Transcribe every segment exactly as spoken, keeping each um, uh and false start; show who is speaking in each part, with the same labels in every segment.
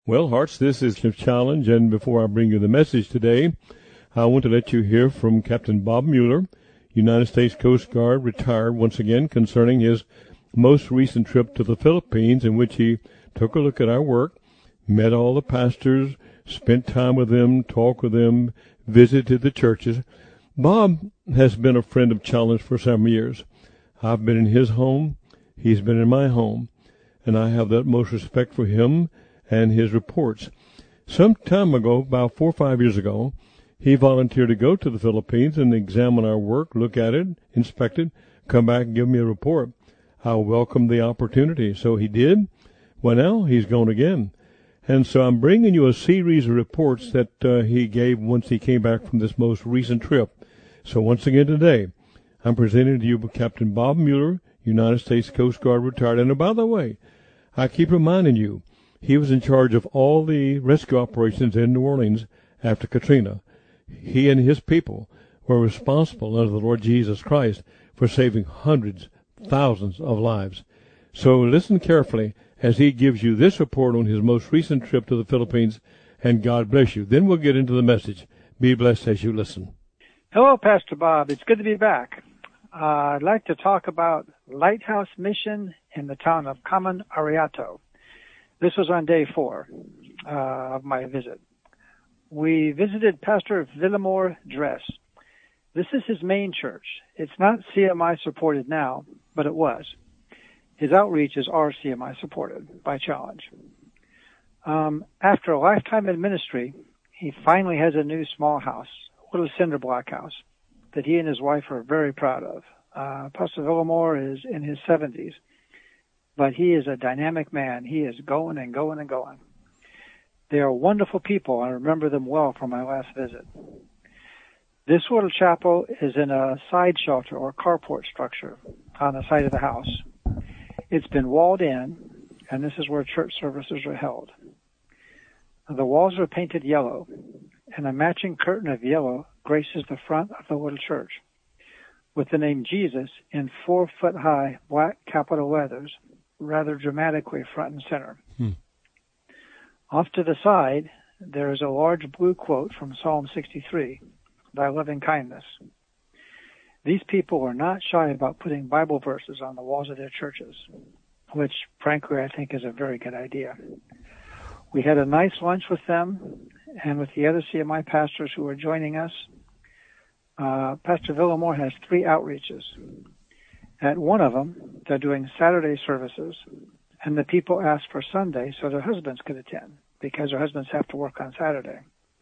Speaker 1: Well, Hearts, this is the challenge, and before I bring you the message today, I want to let you hear from Captain Bob Mueller, United States Coast Guard, retired once again, concerning his most recent trip to the Philippines, in which he took a look at our work, met all the pastors, spent time with them, talked with them, visited the churches. Bob has been a friend of Challenge for several years. I've been in his home, he's been in my home, and I have the utmost respect for him and his reports. Some time ago, about four or five years ago, he volunteered to go to the Philippines and examine our work, look at it, inspect it, come back and give me a report. I welcomed the opportunity. So he did. Well, now he's gone again. And so I'm bringing you a series of reports that uh, he gave once he came back from this most recent trip. So once again today, I'm presenting to you Captain Bob Mueller, United States Coast Guard, retired. And by the way, I keep reminding you, he was in charge of all the rescue operations in New Orleans after Katrina. He and his people were responsible under the Lord Jesus Christ for saving hundreds, thousands of lives. So listen carefully as he gives you this report on his most recent trip to the Philippines, and God bless you. Then we'll get into the message. Be blessed as you listen.
Speaker 2: Hello, Pastor Bob. It's good to be back. Uh, I'd like to talk about Lighthouse Mission in the town of Caman Ariato. This was on day four uh, of my visit. We visited Pastor Villamor Dress. This is his main church. It's not C M I supported now, but it was. His outreaches are C M I supported by Challenge. Um, after a lifetime in ministry, he finally has a new small house, a little cinder block house, that he and his wife are very proud of. Uh, Pastor Villamor is in his seventies, but he is a dynamic man. He is going and going and going. They are wonderful people. I remember them well from my last visit. This little chapel is in a side shelter or carport structure on the side of the house. It's been walled in, and this is where church services are held. The walls are painted yellow, and a matching curtain of yellow graces the front of the little church, with the name Jesus in four-foot-high black capital letters, rather dramatically front and center. Hmm. Off to the side, there is a large blue quote from Psalm sixty-three, Thy loving kindness. These people are not shy about putting Bible verses on the walls of their churches, which, frankly, I think is a very good idea. We had a nice lunch with them and with the other C M I pastors who were joining us. Uh, Pastor Villamor has three outreaches. At one of them, they're doing Saturday services, and the people ask for Sunday so their husbands could attend, because their husbands have to work on Saturday.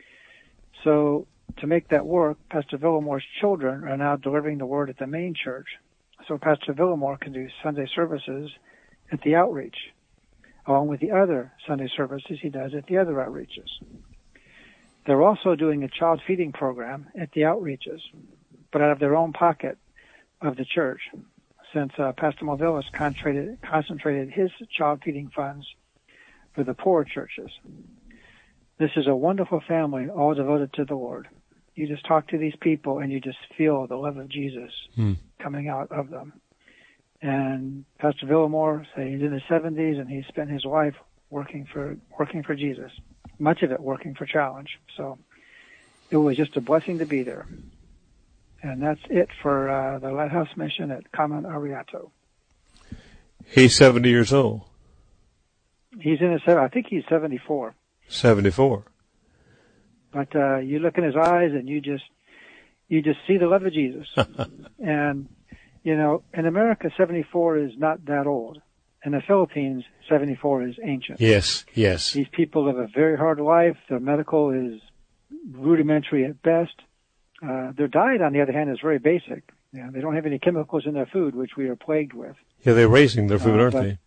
Speaker 2: So to make that work, Pastor Villamor's children are now delivering the word at the main church, so Pastor Villamor can do Sunday services at the outreach, along with the other Sunday services he does at the other outreaches. They're also doing a child feeding program at the outreaches, but out of their own pocket of the church, since uh, Pastor Melville has concentrated, concentrated his child feeding funds for the poor churches. This is a wonderful family, all devoted to the Lord. You just talk to these people and you just feel the love of Jesus hmm. coming out of them. And Pastor Villamor, say he's in his seventies, and he spent his life working for working for Jesus, much of it working for Challenge. So it was just a blessing to be there. And that's it for uh, the Lighthouse Mission at Caman Ariato.
Speaker 1: He's seventy years old.
Speaker 2: He's in his, I think he's seventy-four.
Speaker 1: seventy-four.
Speaker 2: But uh, you look in his eyes and you just, you just see the love of Jesus. And, you know, in America, seventy-four is not that old. In the Philippines, seventy-four is ancient.
Speaker 1: Yes, yes.
Speaker 2: These people live a very hard life. Their medical is rudimentary at best. Uh, their diet, on the other hand, is very basic. You know, they don't have any chemicals in their food, which we are plagued with.
Speaker 1: Yeah, they're raising their food, uh, aren't they?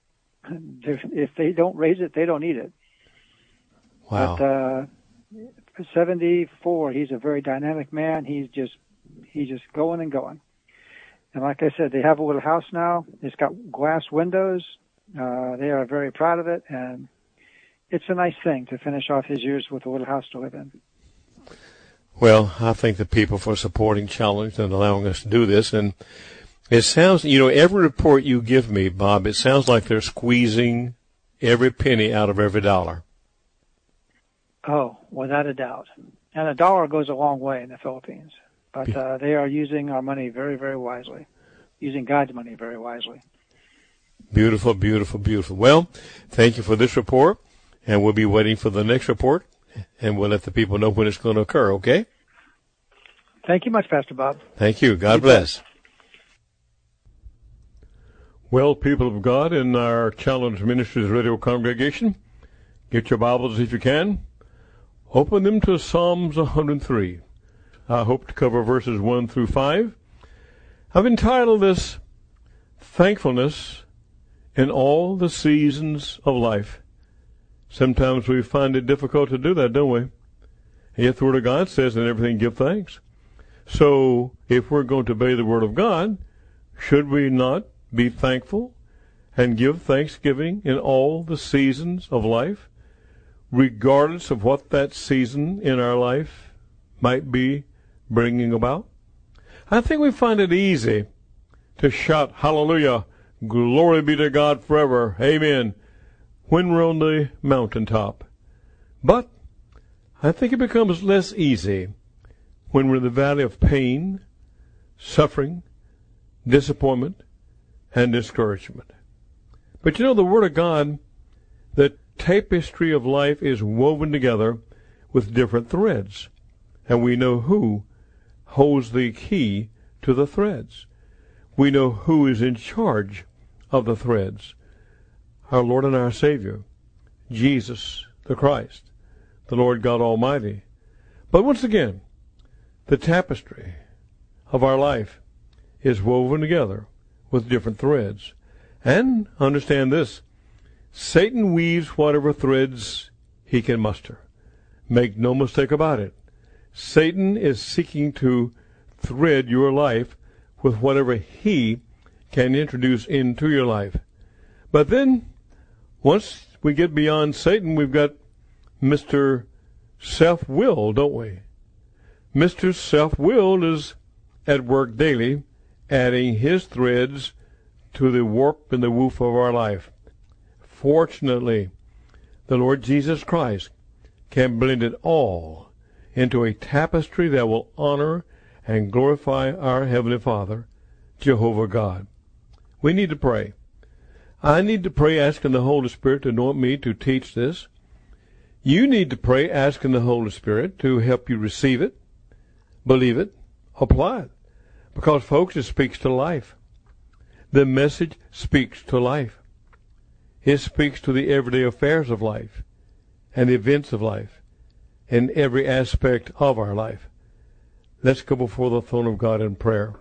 Speaker 2: If they don't raise it, they don't eat it.
Speaker 1: Wow.
Speaker 2: But uh, seventy-four, he's a very dynamic man. He's just he's just going and going. And like I said, they have a little house now. It's got glass windows. Uh, they are very proud of it, and it's a nice thing to finish off his years with a little house to live in.
Speaker 1: Well, I thank the people for supporting Challenge and allowing us to do this. And it sounds, you know, every report you give me, Bob, it sounds like they're squeezing every penny out of every dollar.
Speaker 2: Oh, without a doubt. And a dollar goes a long way in the Philippines. But uh, they are using our money very, very wisely, using God's money very wisely.
Speaker 1: Beautiful, beautiful, beautiful. Well, thank you for this report, and we'll be waiting for the next report, and we'll let the people know when it's going to occur, okay?
Speaker 2: Thank you much, Pastor Bob.
Speaker 1: Thank you. God bless. Well, people of God, in our Challenge Ministries radio congregation, get your Bibles if you can. Open them to Psalms one hundred three. I hope to cover verses one through five. I've entitled this, Thankfulness in All the Seasons of Life. Sometimes we find it difficult to do that, don't we? And yet the Word of God says, in everything give thanks. So, if we're going to obey the Word of God, should we not be thankful and give thanksgiving in all the seasons of life, regardless of what that season in our life might be bringing about? I think we find it easy to shout, hallelujah, glory be to God forever, amen, when we're on the mountaintop. But I think it becomes less easy when we're in the valley of pain, suffering, disappointment, and discouragement. But you know, the Word of God, the tapestry of life is woven together with different threads, and we know who holds the key to the threads. We know who is in charge of the threads. Our Lord and our Savior, Jesus the Christ, the Lord God Almighty. But once again, the tapestry of our life is woven together with different threads. And understand this, Satan weaves whatever threads he can muster. Make no mistake about it. Satan is seeking to thread your life with whatever he can introduce into your life. But then, once we get beyond Satan, we've got Mister Self-Will, don't we? Mister Self-Will is at work daily, adding his threads to the warp and the woof of our life. Fortunately, the Lord Jesus Christ can blend it all into a tapestry that will honor and glorify our Heavenly Father, Jehovah God. We need to pray. I need to pray asking the Holy Spirit to anoint me to teach this. You need to pray asking the Holy Spirit to help you receive it, believe it, apply it. Because, folks, it speaks to life. The message speaks to life. It speaks to the everyday affairs of life and the events of life in every aspect of our life. Let's go before the throne of God in prayer.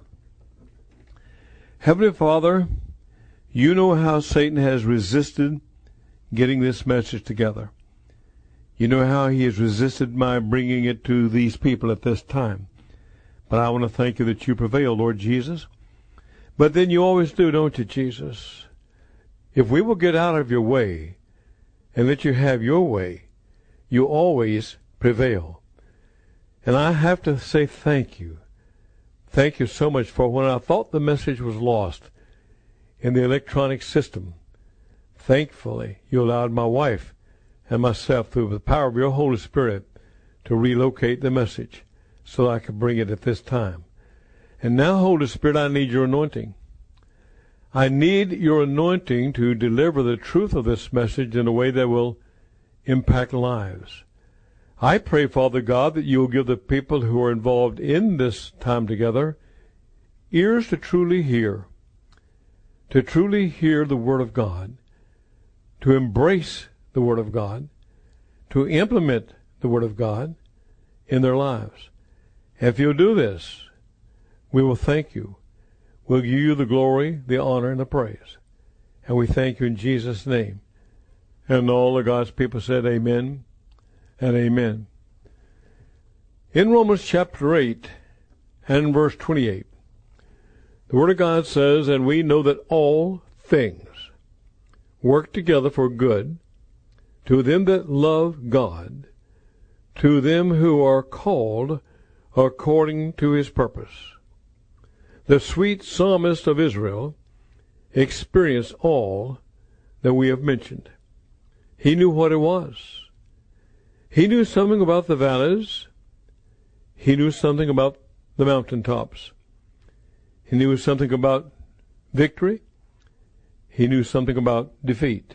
Speaker 1: Heavenly Father, you know how Satan has resisted getting this message together. You know how he has resisted my bringing it to these people at this time. But I want to thank you that you prevail, Lord Jesus. But then you always do, don't you, Jesus? If we will get out of your way and let you have your way, you always prevail. And I have to say thank you. Thank you so much for when I thought the message was lost in the electronic system. Thankfully, you allowed my wife and myself, through the power of your Holy Spirit, to relocate the message so that I could bring it at this time. And now, Holy Spirit, I need your anointing. I need your anointing to deliver the truth of this message in a way that will impact lives. I pray, Father God, that you will give the people who are involved in this time together ears to truly hear, to truly hear the Word of God, to embrace the Word of God, to implement the Word of God in their lives. If you'll do this, we will thank you. We'll give you the glory, the honor, and the praise. And we thank you in Jesus' name. And all of God's people said amen and amen. In Romans chapter eight and verse twenty-eight, the Word of God says, and we know that all things work together for good to them that love God, to them who are called according to his purpose. The sweet psalmist of Israel experienced all that we have mentioned. He knew what it was. He knew something about the valleys. He knew something about the mountaintops. He knew something about victory. He knew something about defeat.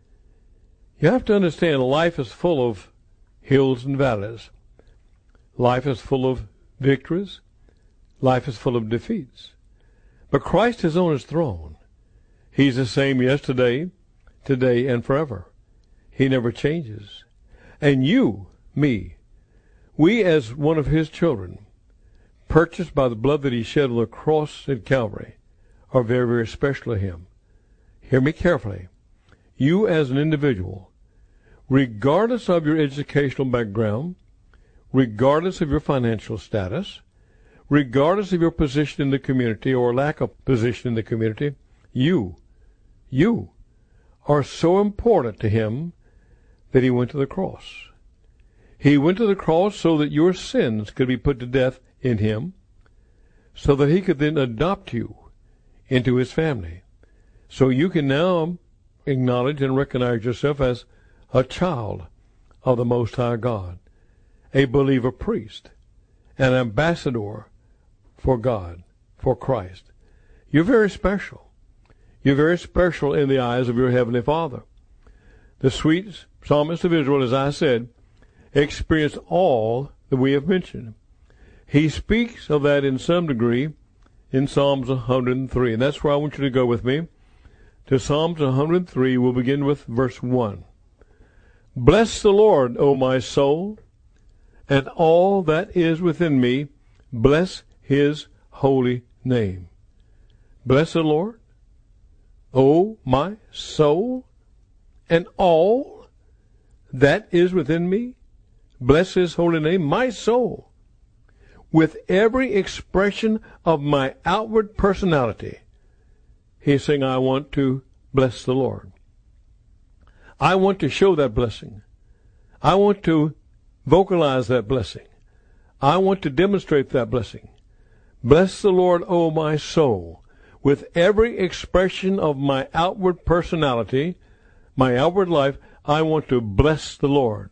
Speaker 1: You have to understand, life is full of hills and valleys. Life is full of victories. Life is full of defeats. But Christ is on his throne. He's the same yesterday, today, and forever. He never changes. And you, me, we as one of his children, purchased by the blood that he shed on the cross at Calvary, are very, very special to him. Hear me carefully. You as an individual, regardless of your educational background, regardless of your financial status, regardless of your position in the community or lack of position in the community, you, you are so important to him that he went to the cross. He went to the cross so that your sins could be put to death in him, so that he could then adopt you into his family. So you can now acknowledge and recognize yourself as a child of the Most High God, a believer priest, an ambassador for God, for Christ. You're very special. You're very special in the eyes of your Heavenly Father. The sweet psalmist of Israel, as I said, experienced all that we have mentioned. He speaks of that in some degree in Psalms one hundred three, and that's where I want you to go with me. To Psalms one hundred three, we'll begin with verse one. Bless the Lord, O my soul, and all that is within me, bless his holy name. Bless the Lord, O my soul, and all that is within me, bless his holy name. My soul, with every expression of my outward personality, he's saying, I want to bless the Lord. I want to show that blessing. I want to vocalize that blessing. I want to demonstrate that blessing. Bless the Lord, O my soul, with every expression of my outward personality, my outward life. I want to bless the Lord.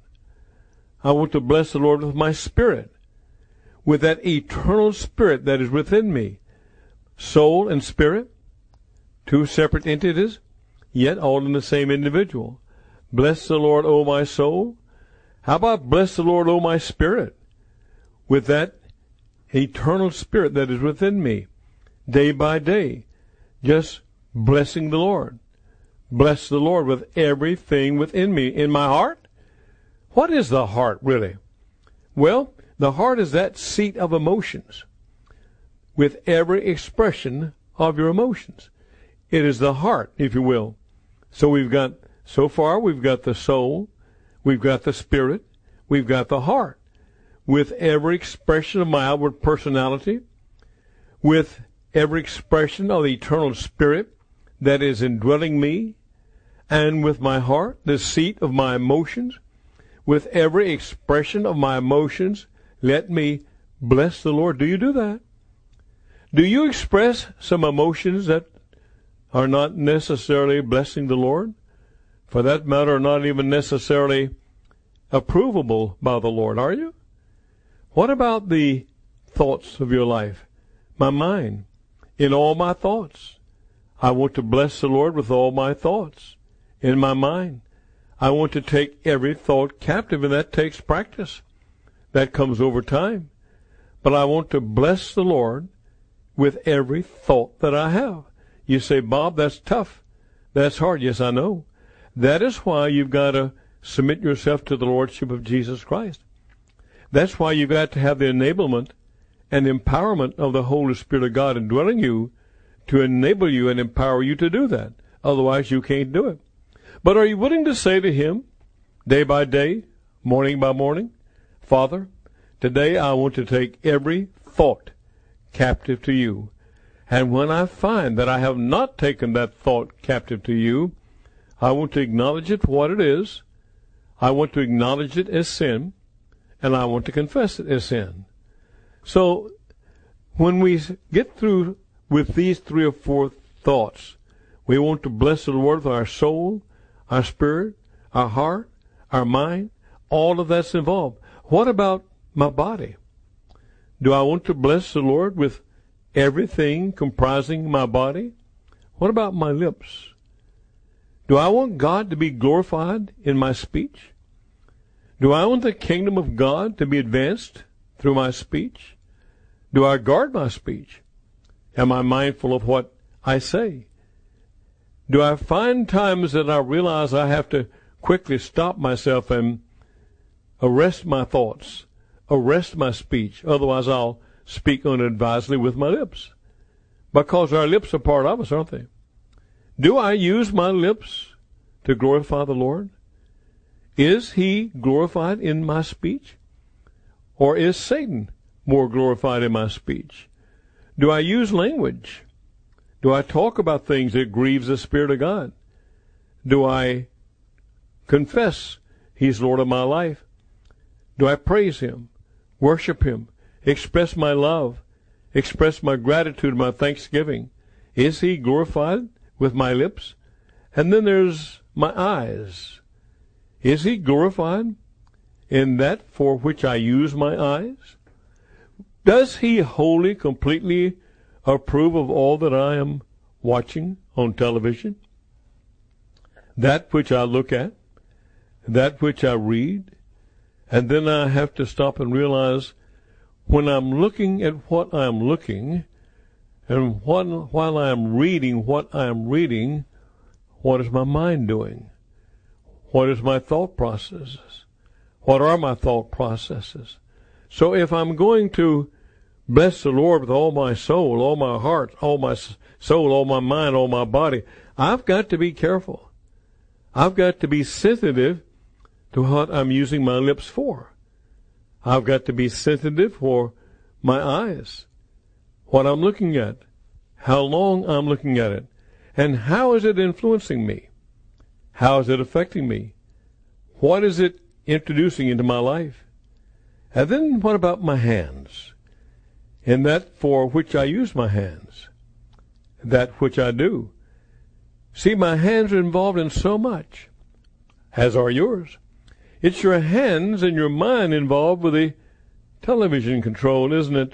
Speaker 1: I want to bless the Lord with my spirit, with that eternal spirit that is within me. Soul and spirit, two separate entities, yet all in the same individual. Bless the Lord, O my soul. How about bless the Lord, O my spirit, with that eternal spirit that is within me, day by day, just blessing the Lord. Bless the Lord with everything within me. In my heart? What is the heart, really? Well, the heart is that seat of emotions, with every expression of your emotions. It is the heart, if you will. So we've got, so far, we've got the soul, we've got the spirit, we've got the heart, with every expression of my outward personality, with every expression of the eternal spirit that is indwelling me, and with my heart, the seat of my emotions, with every expression of my emotions, let me bless the Lord. Do you do that? Do you express some emotions that are not necessarily blessing the Lord? For that matter, not even necessarily approvable by the Lord, are you? What about the thoughts of your life? My mind. In all my thoughts, I want to bless the Lord with all my thoughts. In my mind, I want to take every thought captive, and that takes practice. That comes over time. But I want to bless the Lord with every thought that I have. You say, Bob, that's tough. That's hard. Yes, I know. That is why you've got to submit yourself to the Lordship of Jesus Christ. That's why you've got to have the enablement and empowerment of the Holy Spirit of God indwelling you to enable you and empower you to do that. Otherwise, you can't do it. But are you willing to say to him, day by day, morning by morning, Father, today I want to take every thought captive to you. And when I find that I have not taken that thought captive to you, I want to acknowledge it for what it is. I want to acknowledge it as sin, and I want to confess it as sin. So when we get through with these three or four thoughts, we want to bless the Lord with our soul, our spirit, our heart, our mind, all of that's involved. What about my body? Do I want to bless the Lord with everything comprising my body? What about my lips? Do I want God to be glorified in my speech? Do I want the kingdom of God to be advanced through my speech? Do I guard my speech? Am I mindful of what I say? Do I find times that I realize I have to quickly stop myself and arrest my thoughts, arrest my speech? Otherwise, I'll speak unadvisedly with my lips. Because our lips are part of us, aren't they? Do I use my lips to glorify the Lord? Is He glorified in my speech? Or is Satan more glorified in my speech? Do I use language? Do I talk about things that grieves the Spirit of God? Do I confess He's Lord of my life? Do I praise Him, worship Him, express my love, express my gratitude, my thanksgiving? Is He glorified with my lips? And then there's my eyes. Is He glorified in that for which I use my eyes? Does He wholly, completely approve of all that I am watching on television? That which I look at, that which I read, and then I have to stop and realize when I'm looking at what I'm looking, and what, while I am reading what I am reading, what is my mind doing? What is my thought processes? What are my thought processes? So if I'm going to bless the Lord with all my soul, all my heart, all my soul, all my mind, all my body, I've got to be careful. I've got to be sensitive to what I'm using my lips for. I've got to be sensitive for my eyes, what I'm looking at, how long I'm looking at it, and how is it influencing me? How is it affecting me? What is it introducing into my life? And then what about my hands? And that for which I use my hands, that which I do. See, my hands are involved in so much, as are yours. It's your hands and your mind involved with the television control, isn't it?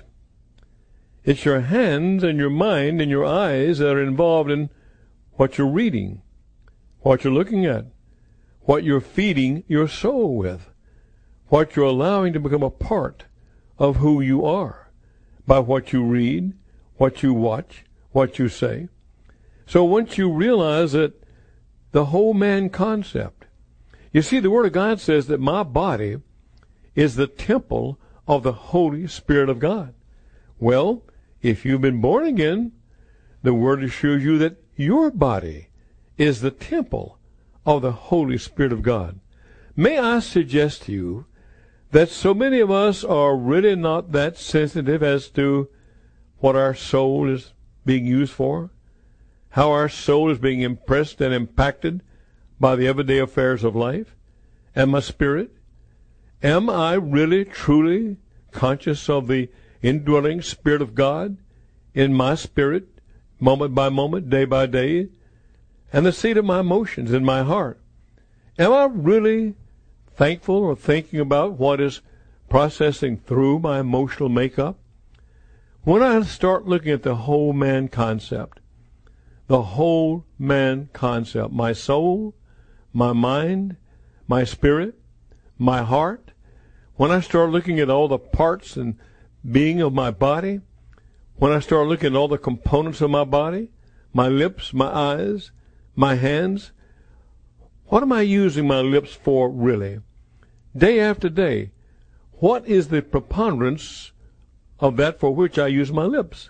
Speaker 1: It's your hands and your mind and your eyes that are involved in what you're reading, what you're looking at, what you're feeding your soul with, what you're allowing to become a part of who you are by what you read, what you watch, what you say. So once you realize that the whole man concept, you see, the Word of God says that my body is the temple of the Holy Spirit of God. Well, if you've been born again, the Word assures you that your body is the temple of the Holy Spirit of God. May I suggest to you that so many of us are really not that sensitive as to what our soul is being used for, how our soul is being impressed and impacted by the everyday affairs of life, and my spirit. Am I really, truly conscious of the indwelling Spirit of God in my spirit, moment by moment, day by day, and the seat of my emotions in my heart? Am I really thankful or thinking about what is processing through my emotional makeup? When I start looking at the whole man concept, the whole man concept, my soul, my mind, my spirit, my heart, when I start looking at all the parts and being of my body, when I start looking at all the components of my body, my lips, my eyes, my hands, what am I using my lips for really? Day after day, what is the preponderance of that for which I use my lips?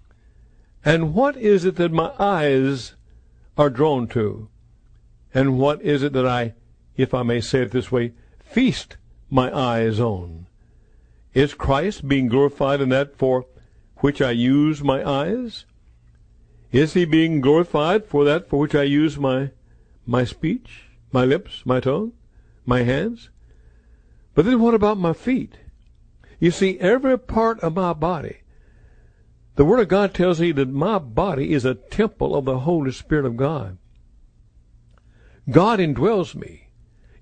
Speaker 1: And what is it that my eyes are drawn to? And what is it that I, if I may say it this way, feast my eyes on? Is Christ being glorified in that for which I use my eyes? Is He being glorified for that for which I use my my speech, my lips, my tongue, my hands? But then what about my feet? You see, every part of my body, the Word of God tells me that my body is a temple of the Holy Spirit of God. God indwells me.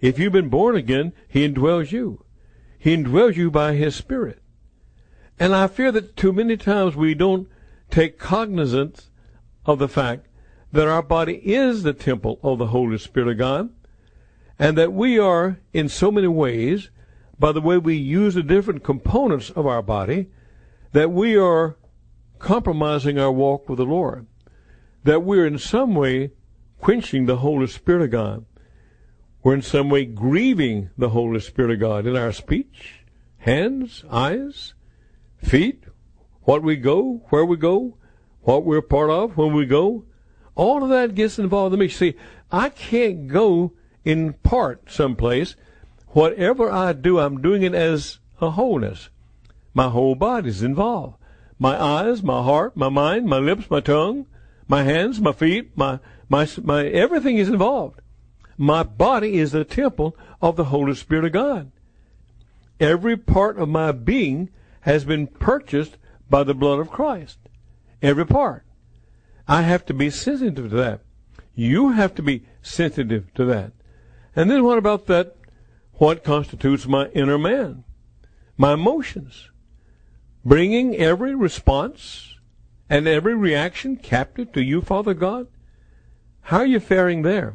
Speaker 1: If you've been born again, he indwells you. He indwells you by his Spirit. And I fear that too many times we don't take cognizance of the fact that our body is the temple of the Holy Spirit of God, and that we are, in so many ways, by the way we use the different components of our body, that we are compromising our walk with the Lord, that we're in some way quenching the Holy Spirit of God. We're in some way grieving the Holy Spirit of God in our speech, hands, eyes, feet, what we go, where we go, what we're part of, when we go. All of that gets involved in me. See, I can't go in part someplace. Whatever I do, I'm doing it as a wholeness. My whole body's involved. My eyes, my heart, my mind, my lips, my tongue, my hands, my feet, my, my, my, everything is involved. My body is the temple of the Holy Spirit of God. Every part of my being has been purchased by the blood of Christ. Every part. I have to be sensitive to that. You have to be sensitive to that. And then what about that? What constitutes my inner man? My emotions. Bringing every response and every reaction captive to you, Father God. How are you faring there?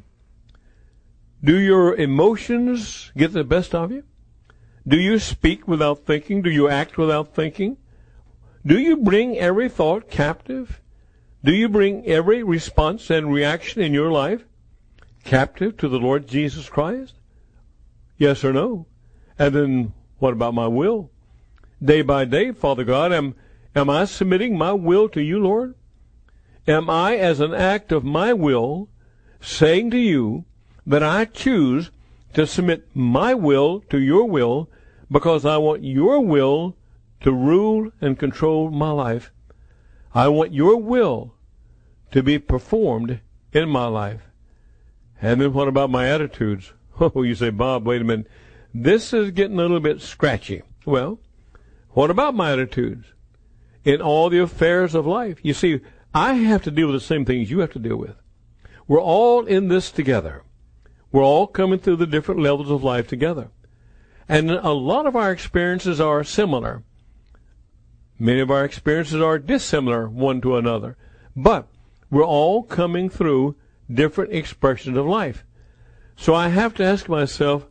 Speaker 1: Do your emotions get the best of you? Do you speak without thinking? Do you act without thinking? Do you bring every thought captive? Do you bring every response and reaction in your life captive to the Lord Jesus Christ? Yes or no? And then what about my will? Day by day, Father God, am, am I submitting my will to you, Lord? Am I, as an act of my will, saying to you that I choose to submit my will to your will because I want your will to rule and control my life? I want your will to be performed in my life. And then what about my attitudes? Oh, you say, Bob, wait a minute. This is getting a little bit scratchy. Well, what about my attitudes in all the affairs of life? You see, I have to deal with the same things you have to deal with. We're all in this together. We're all coming through the different levels of life together. And a lot of our experiences are similar. Many of our experiences are dissimilar one to another. But we're all coming through different expressions of life. So I have to ask myself,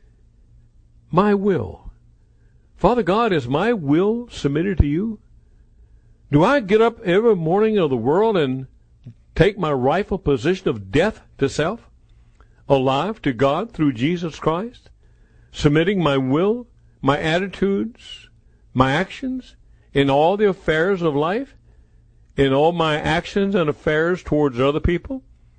Speaker 1: my will. Father God, is my will submitted to you? Do I get up every morning of the world and take my rightful position of death to self, alive to God through Jesus Christ, submitting my will, my attitudes, my actions in all the affairs of life, in all my actions and affairs towards other people?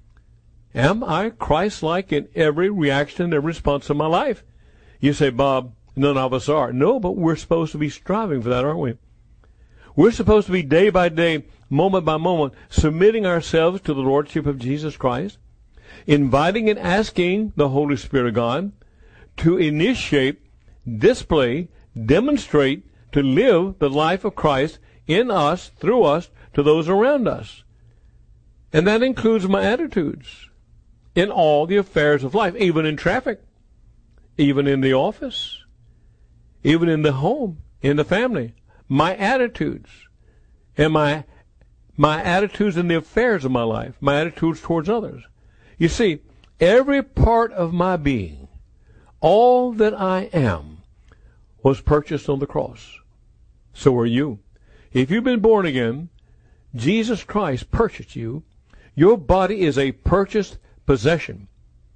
Speaker 1: Am I Christ-like in every reaction and response of my life? You say, Bob, none of us are. No, but we're supposed to be striving for that, aren't we? We're supposed to be day by day, moment by moment, submitting ourselves to the Lordship of Jesus Christ, inviting and asking the Holy Spirit of God to initiate, display, demonstrate, to live the life of Christ in us, through us, to those around us. And that includes my attitudes in all the affairs of life, even in traffic, even in the office, even in the home, in the family. My attitudes and my, my attitudes in the affairs of my life, my attitudes towards others. You see, every part of my being, all that I am, was purchased on the cross. So are you. If you've been born again, Jesus Christ purchased you. Your body is a purchased possession.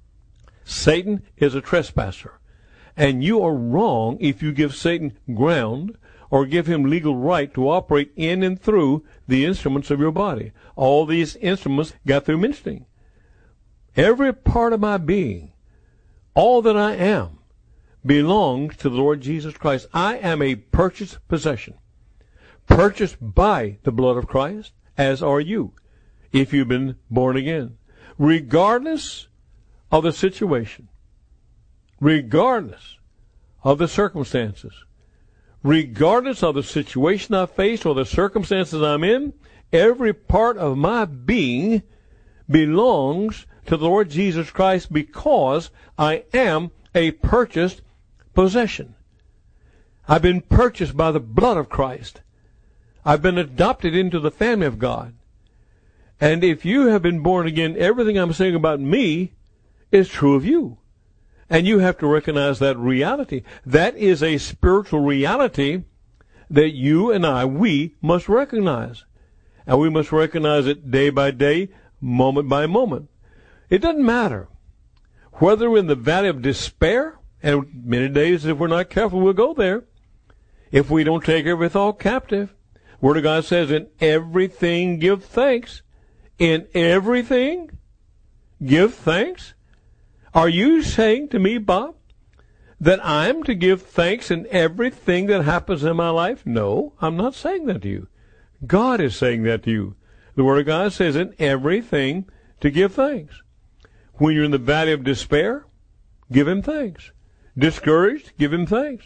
Speaker 1: Satan is a trespasser. And you are wrong if you give Satan ground or give him legal right to operate in and through the instruments of your body. All these instruments got through mentioning. Every part of my being, all that I am, belongs to the Lord Jesus Christ. I am a purchased possession, purchased by the blood of Christ, as are you, if you've been born again. Regardless of the situation, regardless of the circumstances, regardless of the situation I face or the circumstances I'm in, every part of my being belongs to the Lord Jesus Christ because I am a purchased possession. I've been purchased by the blood of Christ. I've been adopted into the family of God. And if you have been born again, everything I'm saying about me is true of you. And you have to recognize that reality. That is a spiritual reality that you and I, we must recognize. And we must recognize it day by day, moment by moment. It doesn't matter whether we're in the valley of despair, and many days, if we're not careful, we'll go there. If we don't take every thought captive. Word of God says, in everything give thanks. In everything give thanks. Are you saying to me, Bob, that I'm to give thanks in everything that happens in my life? No, I'm not saying that to you. God is saying that to you. The Word of God says in everything to give thanks. When you're in the valley of despair, give Him thanks. Discouraged, give Him thanks.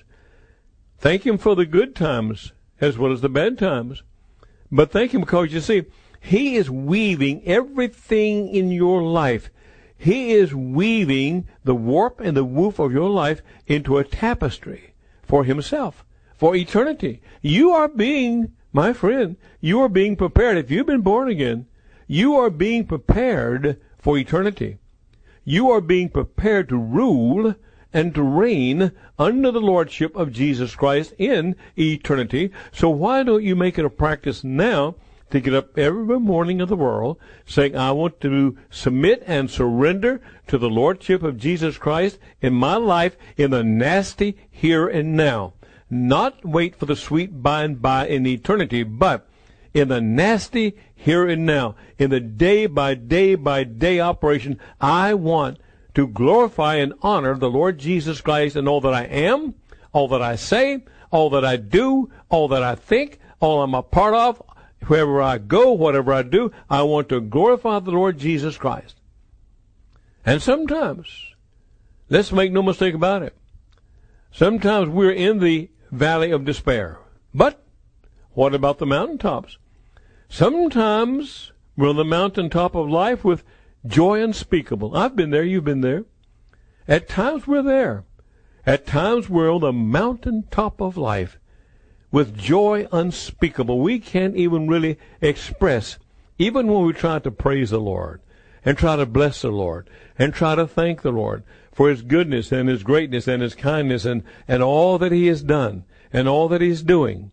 Speaker 1: Thank Him for the good times as well as the bad times. But thank Him because, you see, He is weaving everything in your life. He is weaving the warp and the woof of your life into a tapestry for Himself, for eternity. You are being, my friend, you are being prepared. If you've been born again, you are being prepared for eternity. You are being prepared to rule and to reign under the lordship of Jesus Christ in eternity. So why don't you make it a practice now to get up every morning of the world saying, I want to submit and surrender to the lordship of Jesus Christ in my life in the nasty here and now. Not wait for the sweet by and by in eternity, but in the nasty here and now, in the day by day by day operation, I want to glorify and honor the Lord Jesus Christ in all that I am, all that I say, all that I do, all that I think, all I'm a part of. Wherever I go, whatever I do, I want to glorify the Lord Jesus Christ. And sometimes, let's make no mistake about it, sometimes we're in the valley of despair. But what about the mountaintops? Sometimes we're on the mountaintop of life with joy unspeakable. I've been there, you've been there. At times we're there. At times we're on the mountaintop of life with joy unspeakable. We can't even really express, even when we try to praise the Lord and try to bless the Lord and try to thank the Lord for His goodness and His greatness and His kindness and, and all that He has done and all that He's doing.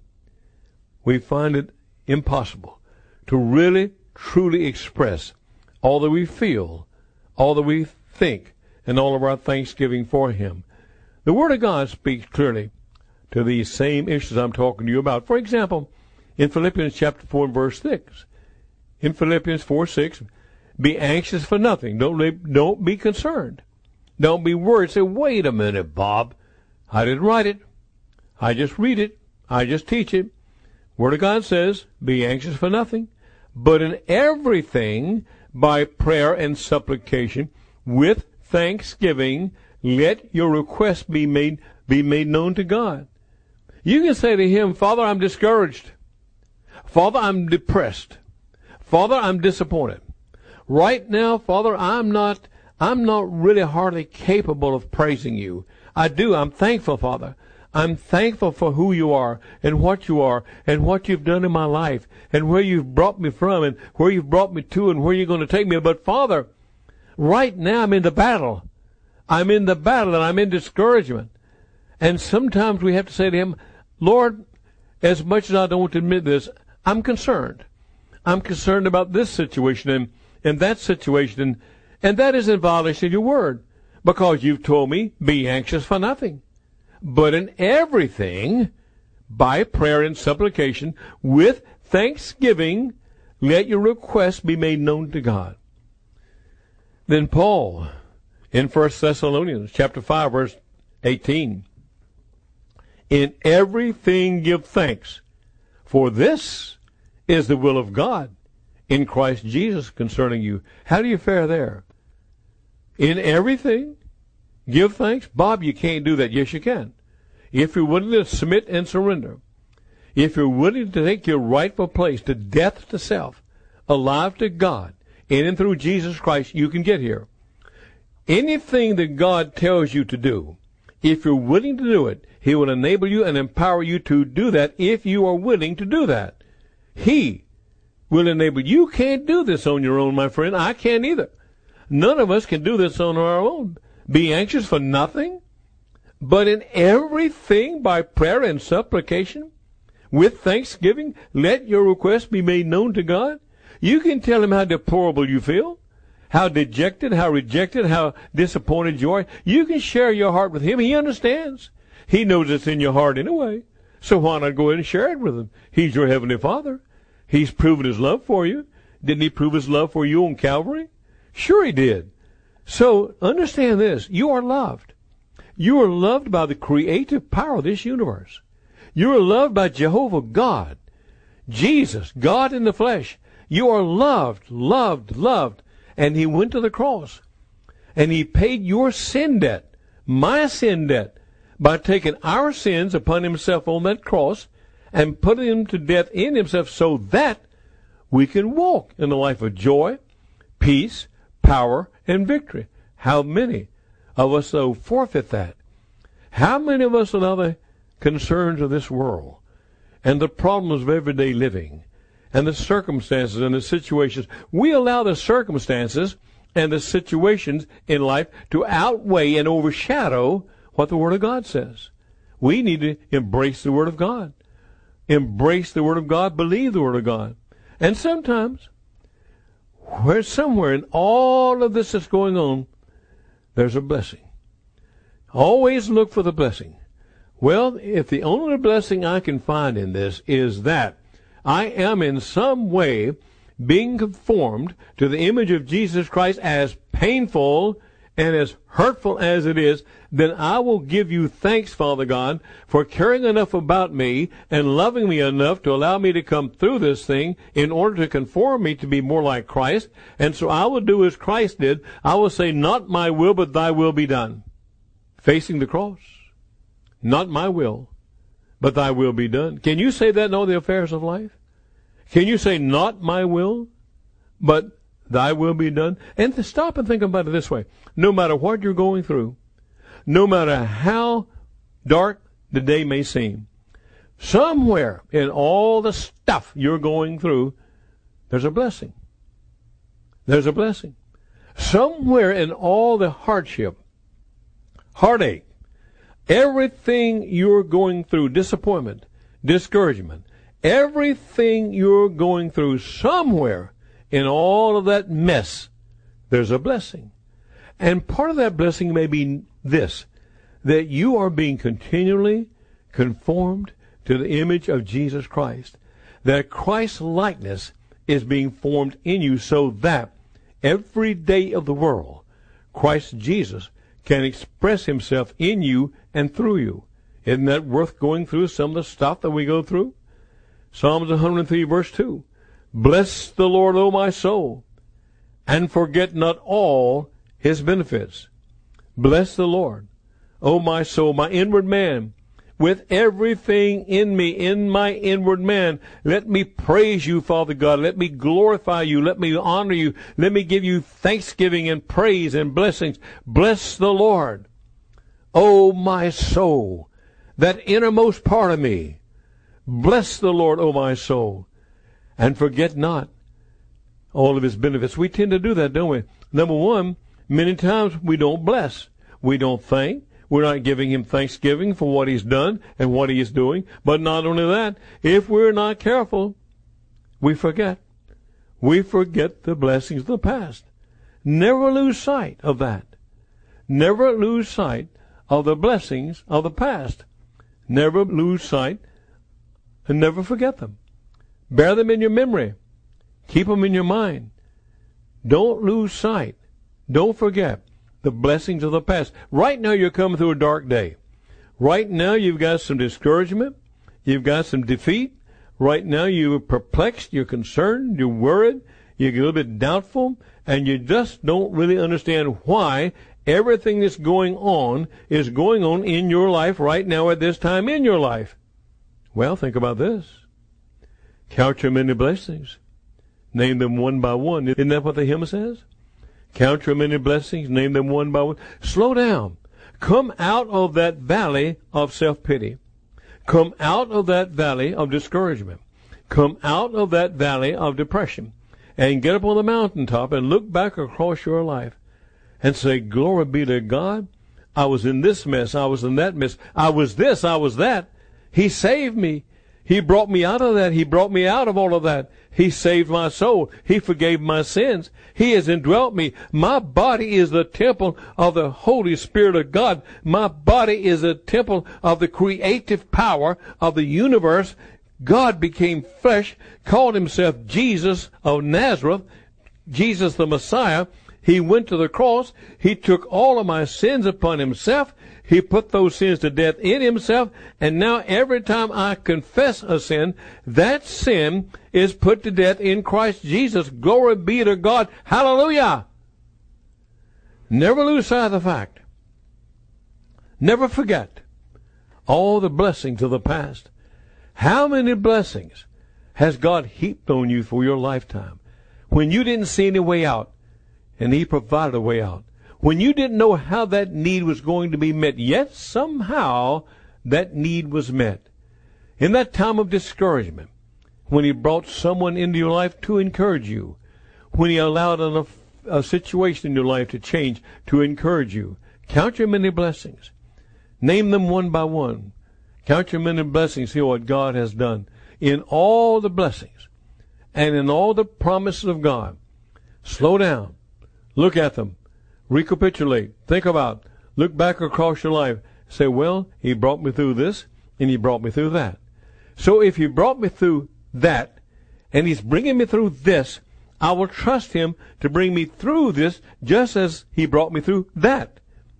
Speaker 1: We find it impossible to really, truly express all that we feel, all that we think, and all of our thanksgiving for Him. The Word of God speaks clearly to these same issues I'm talking to you about. For example, in Philippians chapter four and verse six, in Philippians four six, be anxious for nothing. Don't, don't be concerned. Don't be worried. Say, wait a minute, Bob. I didn't write it. I just read it. I just teach it. Word of God says, be anxious for nothing, but in everything, by prayer and supplication, with thanksgiving, let your requests be made, be made known to God. You can say to Him, Father, I'm discouraged. Father, I'm depressed. Father, I'm disappointed. Right now, Father, I'm not, I'm not really hardly capable of praising You. I do. I'm thankful, Father. I'm thankful for who You are and what You are and what You've done in my life and where You've brought me from and where You've brought me to and where You're going to take me. But Father, right now I'm in the battle. I'm in the battle and I'm in discouragement. And sometimes we have to say to Him, Lord, as much as I don't want to admit this, I'm concerned. I'm concerned about this situation and, and that situation. And, and that is in violation of Your word because You've told me, be anxious for nothing. But in everything, by prayer and supplication, with thanksgiving, let your requests be made known to God. Then Paul, in First Thessalonians chapter five, verse eighteen, in everything give thanks, for this is the will of God in Christ Jesus concerning you. How do you fare there? In everything, give thanks? Bob, you can't do that. Yes, you can. If you're willing to submit and surrender, if you're willing to take your rightful place to death to self, alive to God, in and through Jesus Christ, you can get here. Anything that God tells you to do, if you're willing to do it, He will enable you and empower you to do that if you are willing to do that. He will enable you. You can't do this on your own, my friend. I can't either. None of us can do this on our own. Be anxious for nothing, but in everything by prayer and supplication, with thanksgiving, let your requests be made known to God. You can tell Him how deplorable you feel, how dejected, how rejected, how disappointed you are. You can share your heart with Him. He understands. He knows it's in your heart anyway. So why not go ahead and share it with Him? He's your Heavenly Father. He's proven His love for you. Didn't He prove His love for you on Calvary? Sure He did. So understand this. You are loved. You are loved by the creative power of this universe. You are loved by Jehovah God, Jesus, God in the flesh. You are loved, loved, loved. And He went to the cross. And He paid your sin debt, my sin debt, by taking our sins upon Himself on that cross and putting them to death in Himself so that we can walk in a life of joy, peace, power, and victory. How many of us, though, forfeit that? How many of us allow the concerns of this world and the problems of everyday living and the circumstances and the situations, we allow the circumstances and the situations in life to outweigh and overshadow what the Word of God says? We need to embrace the Word of God. Embrace the Word of God. Believe the Word of God. And sometimes, where somewhere in all of this that's going on, there's a blessing. Always look for the blessing. Well, if the only blessing I can find in this is that I am in some way being conformed to the image of Jesus Christ, as painful and as hurtful as it is, then I will give you thanks, Father God, for caring enough about me and loving me enough to allow me to come through this thing in order to conform me to be more like Christ. And so I will do as Christ did. I will say, not my will, but thy will be done. Facing the cross. Not my will, but thy will be done. Can you say that in all the affairs of life? Can you say, not my will, but thy will be done? And to stop and think about it this way. No matter what you're going through, no matter how dark the day may seem, somewhere in all the stuff you're going through, there's a blessing. There's a blessing. Somewhere in all the hardship, heartache, everything you're going through, disappointment, discouragement, everything you're going through, somewhere in all of that mess, there's a blessing. And part of that blessing may be this, that you are being continually conformed to the image of Jesus Christ, that Christ's likeness is being formed in you so that every day of the world, Christ Jesus can express Himself in you and through you. Isn't that worth going through some of the stuff that we go through? Psalms one hundred three, verse two. Bless the Lord, O my soul, and forget not all His benefits. Bless the Lord, O my soul, my inward man, with everything in me, in my inward man. Let me praise you, Father God. Let me glorify you. Let me honor you. Let me give you thanksgiving and praise and blessings. Bless the Lord, O my soul, that innermost part of me. Bless the Lord, O my soul, and forget not all of His benefits. We tend to do that, don't we? Number one, many times we don't bless. We don't thank. We're not giving Him thanksgiving for what He's done and what He is doing. But not only that, if we're not careful, we forget. We forget the blessings of the past. Never lose sight of that. Never lose sight of the blessings of the past. Never lose sight and never forget them. Bear them in your memory. Keep them in your mind. Don't lose sight. Don't forget the blessings of the past. Right now you're coming through a dark day. Right now you've got some discouragement. You've got some defeat. Right now you're perplexed. You're concerned. You're worried. You're a little bit doubtful. And you just don't really understand why everything that's going on is going on in your life right now at this time in your life. Well, think about this. Count your many blessings. Name them one by one. Isn't that what the hymn says? Count your many blessings, name them one by one. Slow down. Come out of that valley of self-pity. Come out of that valley of discouragement. Come out of that valley of depression. And get up on the mountaintop and look back across your life and say, glory be to God. I was in this mess. I was in that mess. I was this. I was that. He saved me. He brought me out of that. He brought me out of all of that. He saved my soul. He forgave my sins. He has indwelt me. My body is the temple of the Holy Spirit of God. My body is a temple of the creative power of the universe. God became flesh, called himself Jesus of Nazareth, Jesus the Messiah. He went to the cross. He took all of my sins upon himself. He put those sins to death in himself. And now every time I confess a sin, that sin is put to death in Christ Jesus. Glory be to God. Hallelujah. Never lose sight of the fact. Never forget all the blessings of the past. How many blessings has God heaped on you for your lifetime? When you didn't see any way out, and he provided a way out. When you didn't know how that need was going to be met, yet somehow that need was met. In that time of discouragement, when he brought someone into your life to encourage you, when he allowed a, a situation in your life to change to encourage you, count your many blessings. Name them one by one. Count your many blessings. See what God has done. In all the blessings and in all the promises of God, slow down. Look at them. Recapitulate. Think about. Look back across your life. Say, well, he brought me through this, and he brought me through that. So if he brought me through that, and he's bringing me through this, I will trust him to bring me through this just as he brought me through that.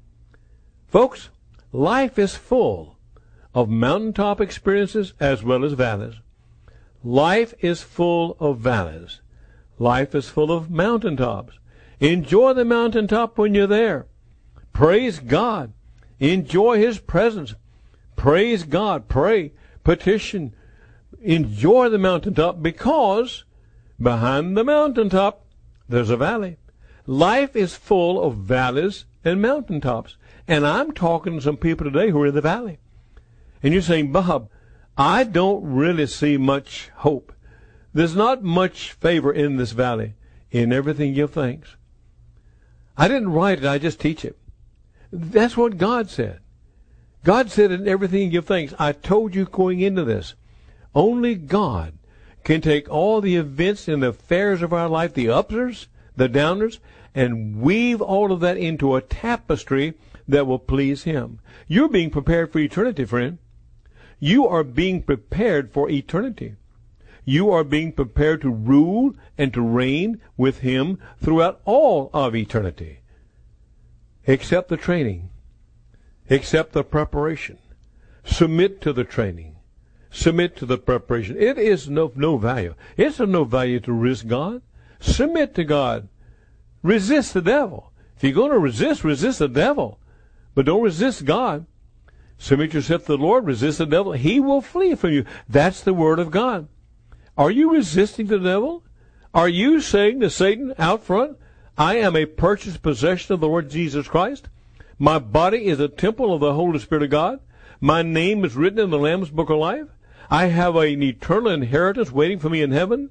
Speaker 1: Folks, life is full of mountaintop experiences as well as valleys. Life is full of valleys. Life is full of mountaintops. Enjoy the mountaintop when you're there. Praise God. Enjoy his presence. Praise God. Pray. Petition. Enjoy the mountaintop, because behind the mountaintop there's a valley. Life is full of valleys and mountaintops. And I'm talking to some people today who are in the valley. And you're saying, Bob, I don't really see much hope. There's not much favor in this valley. In everything give thanks. I didn't write it, I just teach it. That's what God said. God said in everything give thanks. I told you going into this, only God can take all the events and the affairs of our life, the uppers, the downers, and weave all of that into a tapestry that will please him. You're being prepared for eternity, friend. You are being prepared for eternity. You are being prepared to rule and to reign with him throughout all of eternity. Accept the training. Accept the preparation. Submit to the training. Submit to the preparation. It is no, no value. It's of no value to resist God. Submit to God. Resist the devil. If you're going to resist, resist the devil. But don't resist God. Submit yourself to the Lord. Resist the devil. He will flee from you. That's the word of God. Are you resisting the devil? Are you saying to Satan out front, I am a purchased possession of the Lord Jesus Christ? My body is a temple of the Holy Spirit of God. My name is written in the Lamb's Book of Life. I have an eternal inheritance waiting for me in heaven.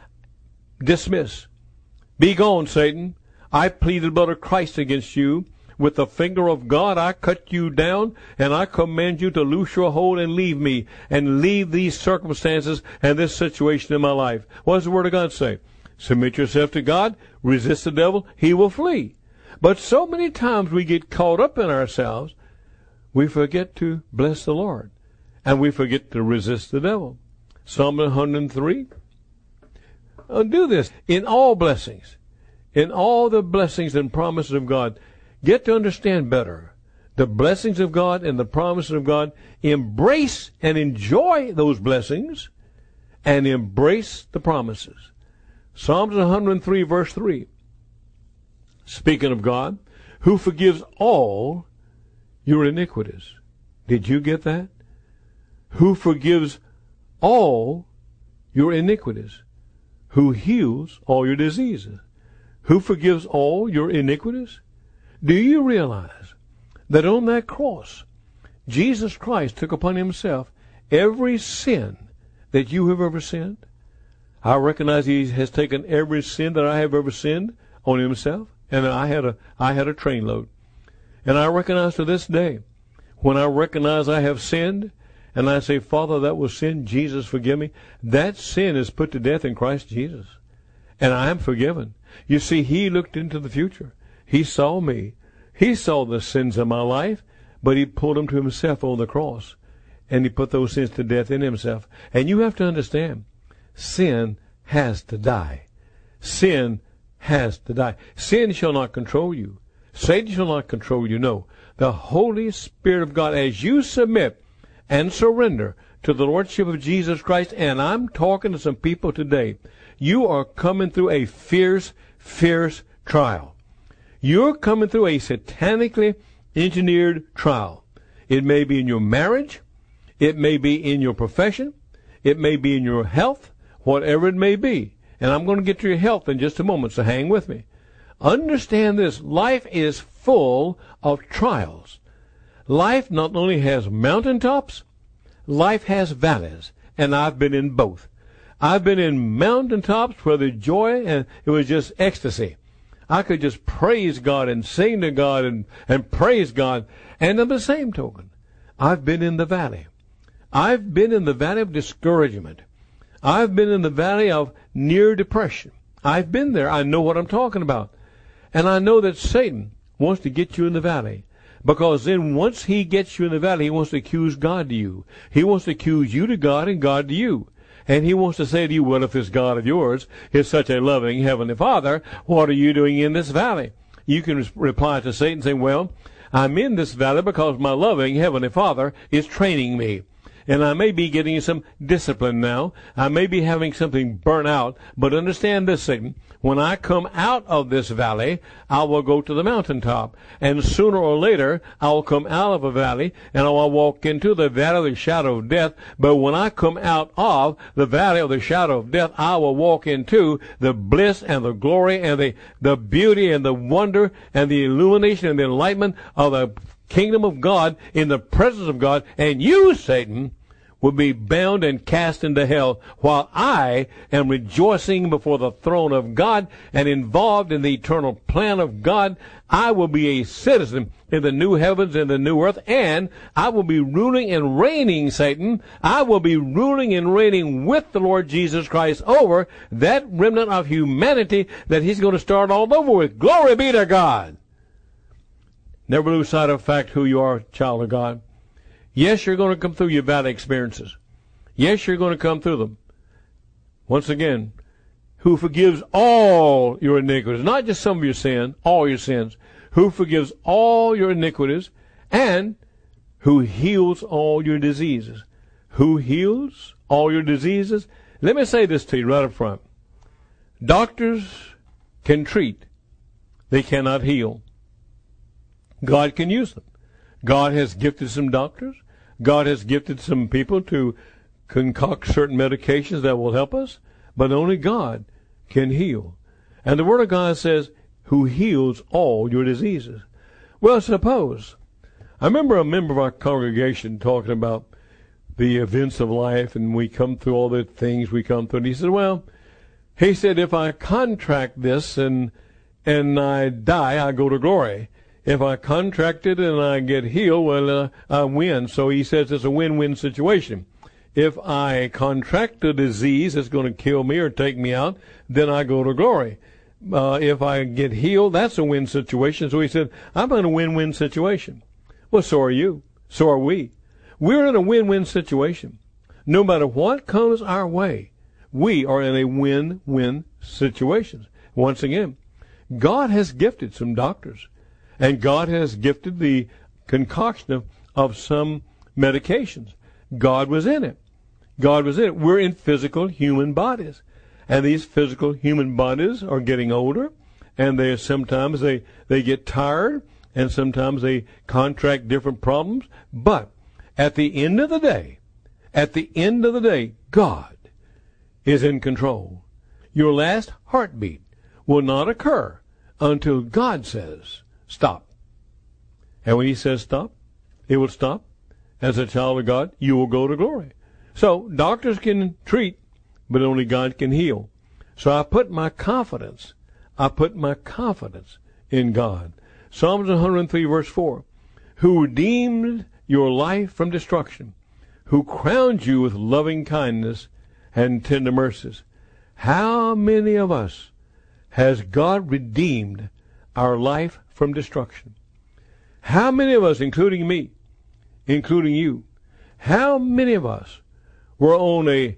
Speaker 1: Dismiss. Be gone, Satan. I plead the blood of Christ against you. With the finger of God, I cut you down, and I command you to loose your hold and leave me, and leave these circumstances and this situation in my life. What does the Word of God say? Submit yourself to God, resist the devil, he will flee. But so many times we get caught up in ourselves, we forget to bless the Lord, and we forget to resist the devil. Psalm one hundred three. Uh, do this in all blessings, in all the blessings and promises of God. Get to understand better the blessings of God and the promises of God. Embrace and enjoy those blessings and embrace the promises. Psalms one hundred three, verse three. Speaking of God, who forgives all your iniquities. Did you get that? Who forgives all your iniquities. who heals all your diseases, who forgives all your iniquities. Do you realize that on that cross, Jesus Christ took upon himself every sin that you have ever sinned? I recognize he has taken every sin that I have ever sinned on himself, and I had a I had a trainload. And I recognize to this day, when I recognize I have sinned, and I say, Father, that was sin, Jesus, forgive me, that sin is put to death in Christ Jesus, and I am forgiven. You see, he looked into the future. He saw me. He saw the sins of my life, but he pulled them to himself on the cross, and he put those sins to death in himself. And you have to understand, sin has to die. Sin has to die. Sin shall not control you. Satan shall not control you. No. The Holy Spirit of God, as you submit and surrender to the Lordship of Jesus Christ, and I'm talking to some people today, you are coming through a fierce, fierce trial. You're coming through a satanically engineered trial. It may be in your marriage. It may be in your profession. It may be in your health, whatever it may be. And I'm going to get to your health in just a moment, so hang with me. Understand this. Life is full of trials. Life not only has mountaintops, life has valleys, and I've been in both. I've been in mountaintops where the joy, and it was just ecstasy. I could just praise God and sing to God and, and praise God. And on the same token, I've been in the valley. I've been in the valley of discouragement. I've been in the valley of near depression. I've been there. I know what I'm talking about. And I know that Satan wants to get you in the valley, because then once he gets you in the valley, he wants to accuse God to you. He wants to accuse you to God and God to you. And he wants to say to you, well, if this God of yours is such a loving Heavenly Father, what are you doing in this valley? You can re- reply to Satan saying, well, I'm in this valley because my loving Heavenly Father is training me. And I may be getting some discipline now. I may be having something burn out. But understand this, Satan. When I come out of this valley, I will go to the mountaintop. And sooner or later, I will come out of a valley, and I will walk into the valley of the shadow of death. But when I come out of the valley of the shadow of death, I will walk into the bliss and the glory and the, the beauty and the wonder and the illumination and the enlightenment of the kingdom of God, in the presence of God, and you, Satan, will be bound and cast into hell, while I am rejoicing before the throne of God and involved in the eternal plan of God. I will be a citizen in the new heavens and the new earth, and I will be ruling and reigning, Satan. I will be ruling and reigning with the Lord Jesus Christ over that remnant of humanity that he's going to start all over with. Glory be to God. Never lose sight of the fact who you are, child of God. Yes, you're going to come through your valley experiences. Yes, you're going to come through them. Once again, who forgives all your iniquities, not just some of your sin, all your sins, who forgives all your iniquities, and who heals all your diseases. Who heals all your diseases? Let me say this to you right up front. Doctors can treat. They cannot heal. God can use them. God has gifted some doctors. God has gifted some people to concoct certain medications that will help us, but only God can heal. And the Word of God says, who heals all your diseases. Well, suppose, I remember a member of our congregation talking about the events of life, and we come through all the things we come through, and he said, well, he said, if I contract this and and I die, I go to glory. If I contract it and I get healed, well, uh, I win. So he says it's a win-win situation. If I contract a disease that's going to kill me or take me out, then I go to glory. Uh, if I get healed, that's a win situation. So he said, I'm in a win-win situation. Well, so are you. So are we. We're in a win-win situation. No matter what comes our way, we are in a win-win situation. Once again, God has gifted some doctors. And God has gifted the concoction of, of some medications. God was in it. God was in it. We're in physical human bodies. And these physical human bodies are getting older. And they sometimes they, they get tired. And sometimes they contract different problems. But at the end of the day, at the end of the day, God is in control. your last heartbeat will not occur until God says stop. And when he says stop, it will stop. As a child of God, you will go to glory. So doctors can treat, but only God can heal. So I put my confidence, I put my confidence in God. Psalms one hundred three, verse four, who redeemed your life from destruction, who crowned you with loving kindness and tender mercies. How many of us has God redeemed our life from destruction? How many of us, including me, including you, how many of us were on a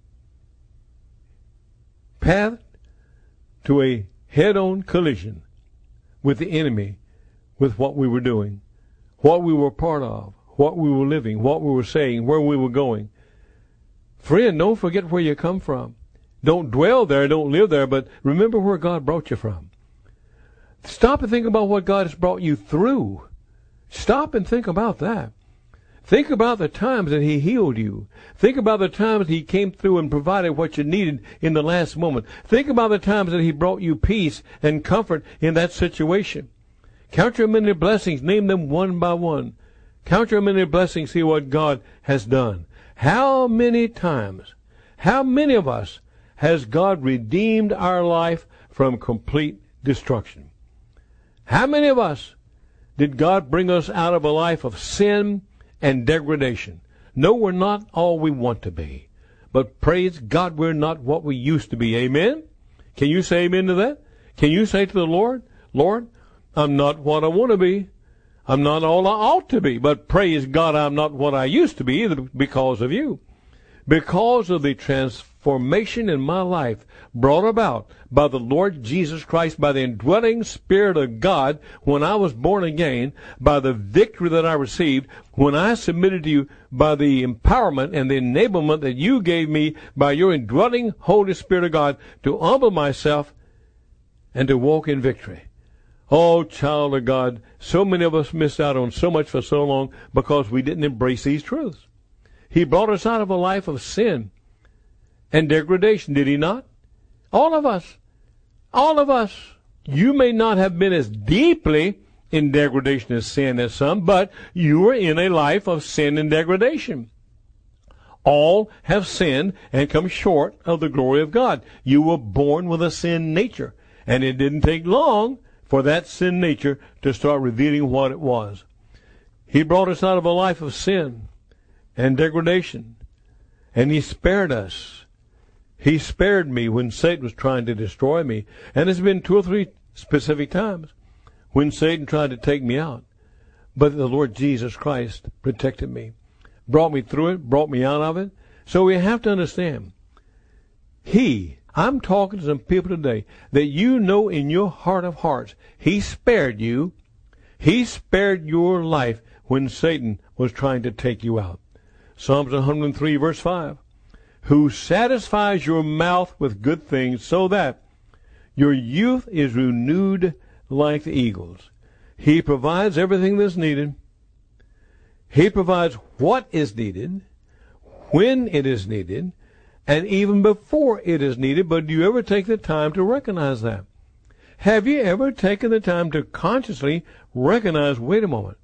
Speaker 1: path to a head-on collision with the enemy, with what we were doing, what we were part of, what we were living, what we were saying, where we were going? Friend, don't forget where you come from. Don't dwell there, don't live there, but remember where God brought you from. Stop and think about what God has brought you through. Stop and think about that. Think about the times that he healed you. Think about the times he came through and provided what you needed in the last moment. Think about the times that he brought you peace and comfort in that situation. Count your many blessings. Name them one by one. Count your many blessings. See what God has done. How many times, how many of us has God redeemed our life from complete destruction? How many of us did God bring us out of a life of sin and degradation? No, we're not all we want to be. But praise God, we're not what we used to be. Amen? Can you say amen to that? Can you say to the Lord, Lord, I'm not what I want to be. I'm not all I ought to be. But praise God, I'm not what I used to be either, because of you. Because of the transformation in my life brought about by the Lord Jesus Christ, by the indwelling Spirit of God when I was born again, by the victory that I received when I submitted to you, by the empowerment and the enablement that you gave me by your indwelling Holy Spirit of God to humble myself and to walk in victory. Oh, child of God, so many of us missed out on so much for so long because we didn't embrace these truths. He brought us out of a life of sin and degradation, did he not? All of us. All of us. You may not have been as deeply in degradation as sin as some, but you were in a life of sin and degradation. All have sinned and come short of the glory of God. You were born with a sin nature, and it didn't take long for that sin nature to start revealing what it was. He brought us out of a life of sin and degradation, and he spared us. He spared me when Satan was trying to destroy me, and it's been two or three specific times when Satan tried to take me out, but the Lord Jesus Christ protected me, brought me through it, brought me out of it. So we have to understand, he, I'm talking to some people today that you know in your heart of hearts, he spared you. He spared your life when Satan was trying to take you out. Psalms one hundred three, verse five. Who satisfies your mouth with good things so that your youth is renewed like the eagles. He provides everything that's needed. He provides what is needed, when it is needed, and even before it is needed. But do you ever take the time to recognize that? Have you ever taken the time to consciously recognize, wait a moment,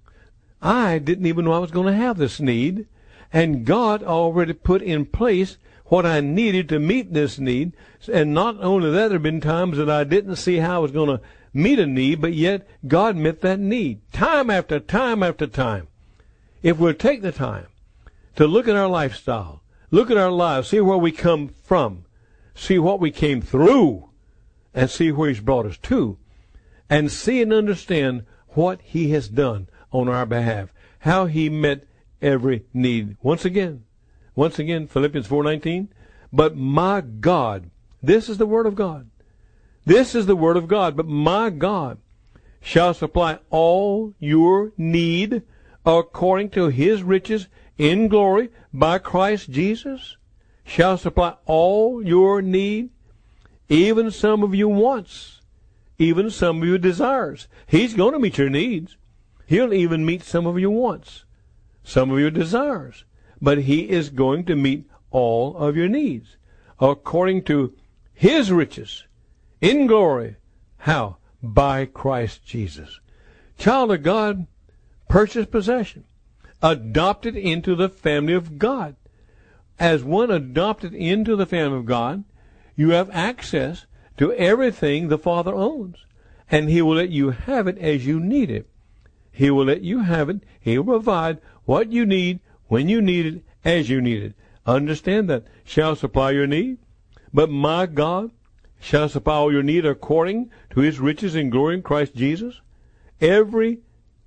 Speaker 1: I didn't even know I was going to have this need, and God already put in place what I needed to meet this need. And not only that, there have been times that I didn't see how I was going to meet a need, but yet God met that need time after time after time. If we'll take the time to look at our lifestyle, look at our lives, see where we come from, see what we came through, and see where he's brought us to, and see and understand what he has done on our behalf, how he met every need. Once again, once again, Philippians four nineteen, but my God, this is the word of God. This is the word of God, but my God shall supply all your need according to his riches in glory by Christ Jesus. Shall supply all your need, even some of your wants, even some of your desires. He's going to meet your needs. He'll even meet some of your wants, some of your desires. But he is going to meet all of your needs according to his riches in glory. How? By Christ Jesus. Child of God, purchased possession, adopted into the family of God. As one adopted into the family of God, you have access to everything the Father owns, and he will let you have it as you need it. He will let you have it. He will provide what you need when you need it, as you need it. Understand that. Shall supply your need, but my God shall supply all your need according to his riches in glory in Christ Jesus. Every,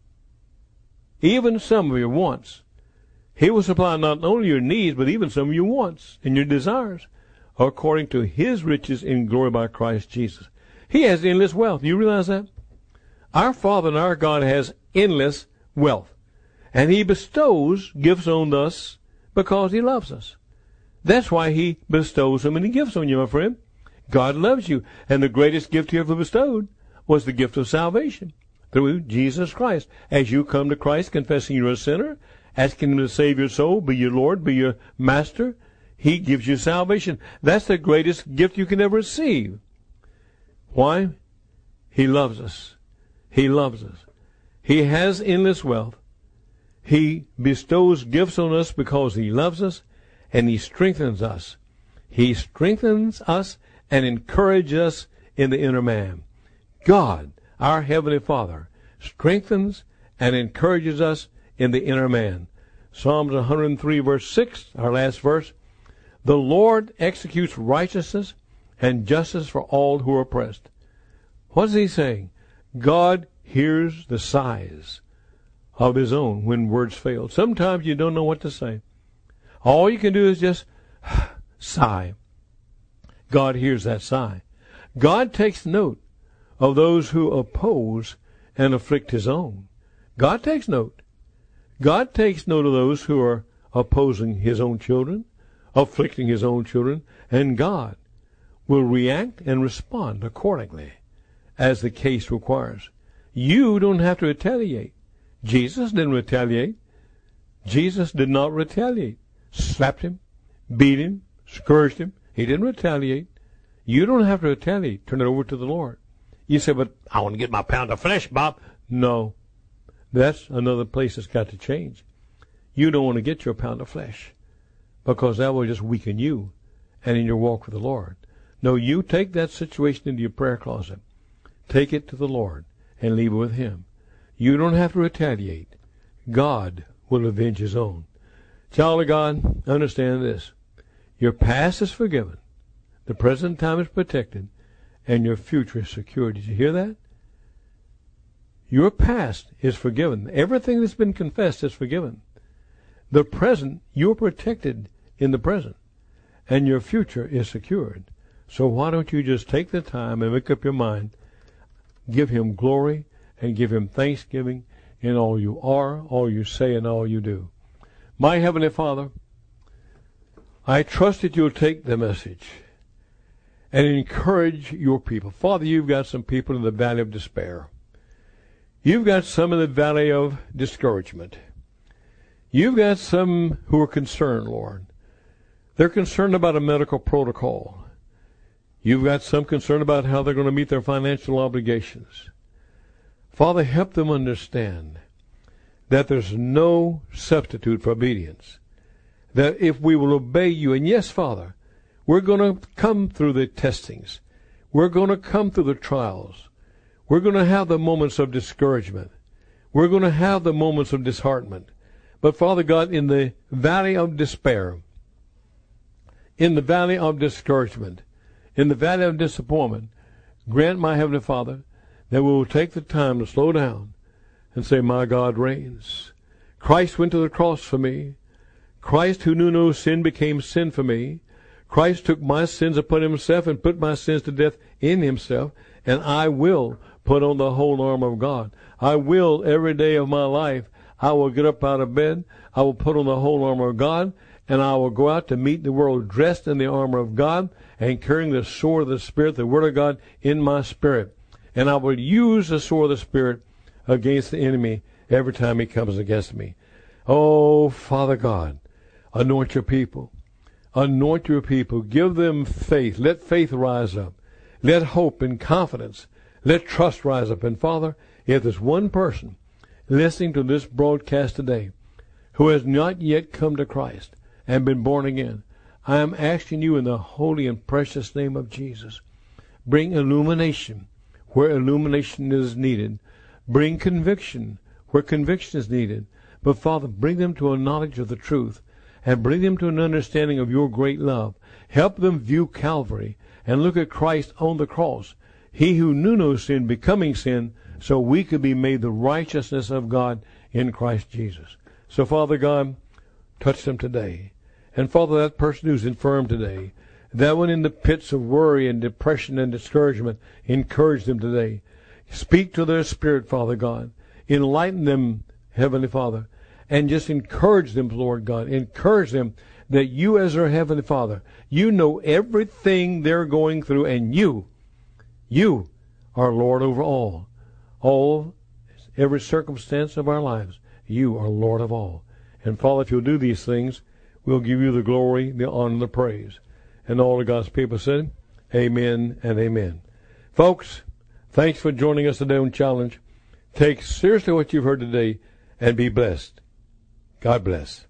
Speaker 1: even some of your wants. He will supply not only your needs, but even some of your wants and your desires, according to his riches in glory by Christ Jesus. He has endless wealth. You realize that? Our Father and our God has endless wealth. And he bestows gifts on us because he loves us. That's why he bestows so many gifts on you, my friend. God loves you. And the greatest gift he ever bestowed was the gift of salvation through Jesus Christ. As you come to Christ, confessing you're a sinner, asking him to save your soul, be your Lord, be your master, he gives you salvation. That's the greatest gift you can ever receive. Why? He loves us. He loves us. He has endless wealth. He bestows gifts on us because he loves us, and he strengthens us. He strengthens us and encourages us in the inner man. God, our Heavenly Father, strengthens and encourages us in the inner man. Psalms one hundred three, verse six, our last verse. The Lord executes righteousness and justice for all who are oppressed. What is he saying? God hears the sighs of his own when words fail. Sometimes you don't know what to say. All you can do is just sigh. God hears that sigh. God takes note of those who oppose and afflict his own. God takes note. God takes note of those who are opposing his own children, afflicting his own children, and God will react and respond accordingly as the case requires. You don't have to retaliate. Jesus didn't retaliate. Jesus did not retaliate. Slapped him, beat him, scourged him. He didn't retaliate. You don't have to retaliate. Turn it over to the Lord. You say, but I want to get my pound of flesh, Bob. No. That's another place that's got to change. You don't want to get your pound of flesh because that will just weaken you and in your walk with the Lord. No, you take that situation into your prayer closet. Take it to the Lord and leave it with him. You don't have to retaliate. God will avenge his own. Child of God, understand this. Your past is forgiven. The present time is protected. And your future is secure. Did you hear that? Your past is forgiven. Everything that's been confessed is forgiven. The present, you're protected in the present. And your future is secured. So why don't you just take the time and make up your mind, give him glory, and give him thanksgiving in all you are, all you say, and all you do. My Heavenly Father, I trust that you'll take the message and encourage your people. Father, you've got some people in the valley of despair. You've got some in the valley of discouragement. You've got some who are concerned, Lord. They're concerned about a medical protocol. You've got some concerned about how they're going to meet their financial obligations. Father, help them understand that there's no substitute for obedience. That if we will obey you, and yes, Father, we're going to come through the testings. We're going to come through the trials. We're going to have the moments of discouragement. We're going to have the moments of disheartenment. But Father God, in the valley of despair, in the valley of discouragement, in the valley of disappointment, grant, my Heavenly Father, that we will take the time to slow down and say, my God reigns. Christ went to the cross for me. Christ, who knew no sin, became sin for me. Christ took my sins upon himself and put my sins to death in himself, and I will put on the whole armor of God. I will, every day of my life, I will get up out of bed, I will put on the whole armor of God, and I will go out to meet the world dressed in the armor of God and carrying the sword of the Spirit, the Word of God, in my spirit. And I will use the sword of the Spirit against the enemy every time he comes against me. Oh, Father God, anoint your people. Anoint your people. Give them faith. Let faith rise up. Let hope and confidence, let trust rise up. And Father, if there's one person listening to this broadcast today who has not yet come to Christ and been born again, I am asking you in the holy and precious name of Jesus, bring illumination where illumination is needed. Bring conviction where conviction is needed. But Father, bring them to a knowledge of the truth and bring them to an understanding of your great love. Help them view Calvary and look at Christ on the cross, he who knew no sin becoming sin, so we could be made the righteousness of God in Christ Jesus. So, Father God, touch them today. And, Father, that person who's infirm today, that one in the pits of worry and depression and discouragement, encourage them today. Speak to their spirit, Father God. Enlighten them, Heavenly Father, and just encourage them, Lord God. Encourage them that you as their Heavenly Father, you know everything they're going through, and you, you are Lord over all. All, every circumstance of our lives, you are Lord of all. And Father, if you'll do these things, we'll give you the glory, the honor, and the praise. And all of God's people said, amen and amen. Folks, thanks for joining us today on Challenge. Take seriously what you've heard today and be blessed. God bless.